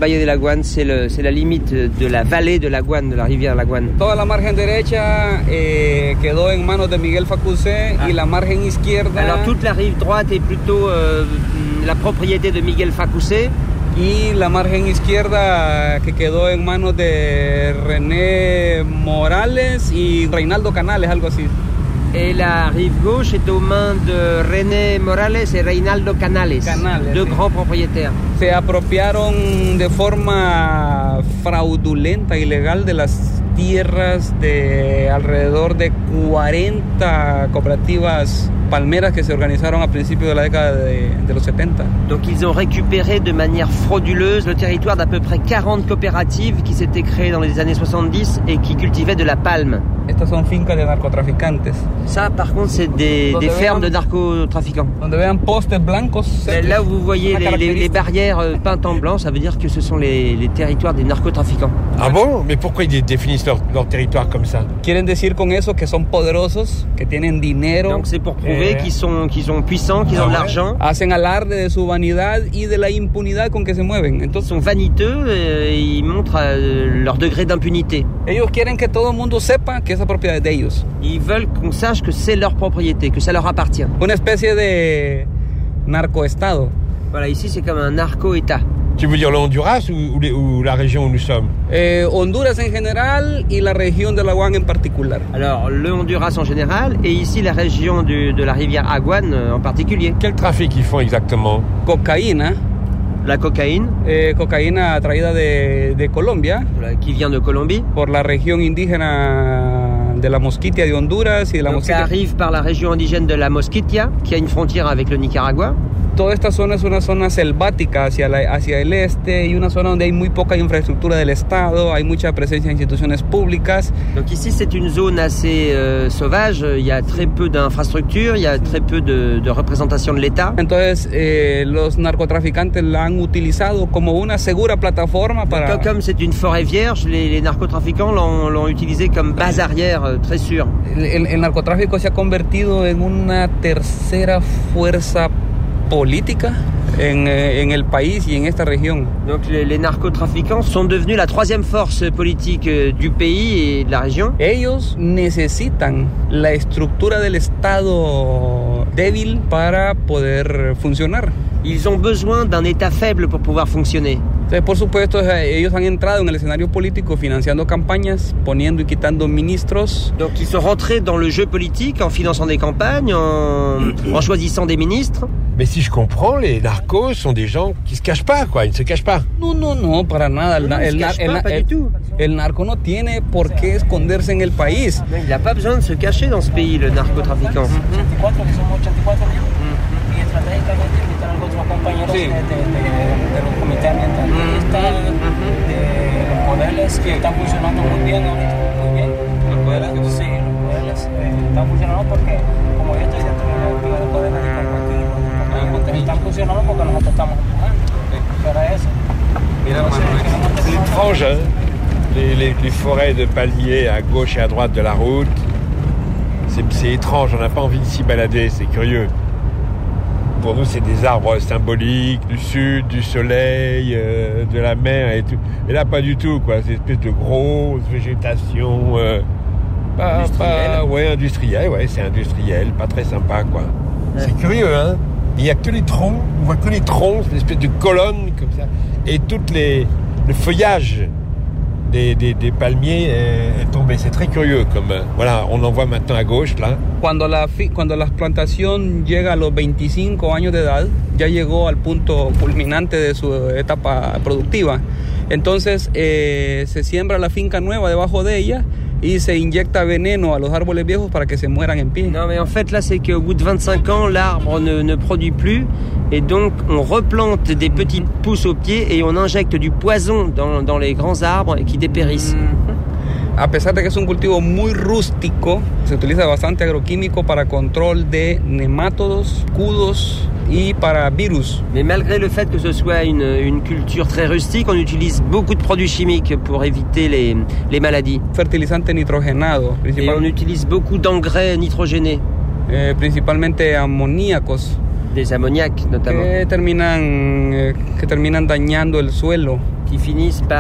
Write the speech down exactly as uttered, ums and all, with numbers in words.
Valle de Laguán, c'est, le, c'est la limite de la vallée de Laguán, de la rivière Laguán. Toda la margen derecha eh, quedó en manos de Miguel Facusé ah. y la margen izquierda... Alors toute la rive droite est plutôt euh, la propriété de Miguel Facusé. Y la margen izquierda que quedó en manos de René Morales y Reinaldo Canales, algo así. Et la rive gauche est aux mains de René Morales et Reinaldo Canales, Canales deux sí. grands propriétaires. Se apropiaron de forma fraudulenta, ilegal, de las tierras de alrededor de cuarenta cooperativas palmeras que se organizaron a principios de la década de, de los setenta. Donc ils ont récupéré de manière frauduleuse le territoire d'à peu près quarante coopératives qui s'étaient créées dans les années soixante-dix et qui cultivaient de la palme. Estas son fincas de narcotraficantes. Ça, par contre, c'est des, des fermes vean, de narcotrafiquants. Donde vean postes blancos. Là où vous voyez les, les, les barrières peintes en blanc, ça veut dire que ce sont les, les territoires des narcotrafiquants. Ah bon? Mais pourquoi ils définissent leur, leur territoire comme ça? Quieren decir con eso que son poderosos, que tienen dinero. Donc c'est pour prouver eh. qu'ils sont, qu'ils sont puissants, qu'ils ah, ont de l'argent. Hacen alarde de su vanidad y de la impunidad con que se mueven. Entonces, ils sont vaniteux et ils montrent leur degré d'impunité. Ellos quieren que todo el mundo sepa que esa propiedad es de ellos. Ils veulent qu'on sache que c'est leur propriété, que ça leur appartient. Una especie de narcoestado. Voilà, ici c'est comme un narco-état. Tu veux dire le Honduras ou, ou, les, ou la région où nous sommes? eh, Honduras en général y la región de Laguán en particular. Alors, le Honduras en général et ici la région du, de la rivière Aguán en particulier. Quel trafic ils font exactement? Cocaïna. La cocaïne. Eh, cocaïna traída de, de Colombia. Qui vient de Colombie. Por la región indígena de la Mosquitia de Honduras y de la Donc Mosquitia. Ça arrive par la région indigène de la Mosquitia, qui a une frontière avec le Nicaragua. Toda esta zona es una zona selvática hacia, la, hacia el este y una zona donde hay muy poca infraestructura del Estado, hay mucha presencia de instituciones públicas. Donc ici c'est une zone assez euh, sauvage, il y a très peu d'infrastructures, il y a très peu de, de représentation de l'État. Entonces eh, los narcotraficantes la han utilizado como una segura plataforma para... Donc, comme c'est une forêt vierge, les, les narcotrafiquants l'ont, l'ont utilisé comme base arrière euh, très sûre. El, el, el narcotráfico se ha convertido en una tercera fuerza política en, en el país y en esta región. Donc les, les narcotrafiquants sont devenus la troisième force politique du pays et de la région. Ellos necesitan la estructura del Estado débil para poder funcionar. Ils ont besoin d'un État faible pour pouvoir fonctionner. Entonces, por supuesto, ellos han entrado en el escenario político financiando campañas, poniendo y quitando ministros. Donc ils sont rentrés dans le jeu politique en finançant des campagnes, en, en choisissant des ministres. Mais si je comprends, les narcos sont des gens qui se cachent pas, quoi. Ils ne se cachent pas. No, no, no, para nada. El, no, el, el, el, el, pas el, du tout. el narco no tiene por qué esconderse en el país. Il n'a pas besoin de se cacher dans ce pays, le narcotrafiquant. Sí. De, de, de los comités ambientalistas, mm-hmm. de los poderes que están funcionando muy bien ahorita, muy bien. Los poderes, sí, los poderes eh, están funcionando porque, como yo estoy dentro de la directiva de poderes de están funcionando porque nosotros estamos empujando. Sí. Pero eso. Mira, c'est étrange, hein? les, les, les forêts de palmiers à gauche et à droite de la route. C'est, c'est étrange, on n'a pas envie de s'y balader, c'est curieux. Pour nous, c'est des arbres symboliques du sud, du soleil, euh, de la mer et tout. Et là, pas du tout, quoi. C'est une espèce de grosse végétation. Euh, pas, industrielle. Pas, ouais, industrielle, ouais, c'est industriel, pas très sympa, quoi. Ouais. C'est curieux, hein. Il n'y a que les troncs, on voit que les troncs, une espèce de colonne comme ça. Et tout les, le feuillage des, des, des palmiers est, est tombé. C'est très curieux. Comme, voilà, on en voit maintenant à gauche, là. Cuando la, cuando la plantación llega a los veinticinco años de edad, ya llegó al punto culminante de su etapa productiva. Entonces eh, se siembra la finca nueva debajo de ella y se inyecta veneno a los árboles viejos para que se mueran en pie. Non, mais en fait, là, c'est qu'au bout de vingt-cinq ans, l'arbre ne, ne produit plus. Et donc, on replante des petites pousses au pied et on injecte du poison dans, dans les grands arbres qui dépérissent. Mm-hmm. A pesar de que es un cultivo muy rústico, se utiliza bastante agroquímico para control de nemátodos, cudos y para virus. Mais malgré le fait que ce soit une, une culture très rustique, on utilise beaucoup de produits chimiques pour éviter les, les maladies. Fertilizante nitrogenado. Et on utilise beaucoup d'engrais nitrogénés. Eh, principalmente amoníacos. Des ammoniacs notamment. Que terminan, eh, que terminan dañando el suelo. qui finissent par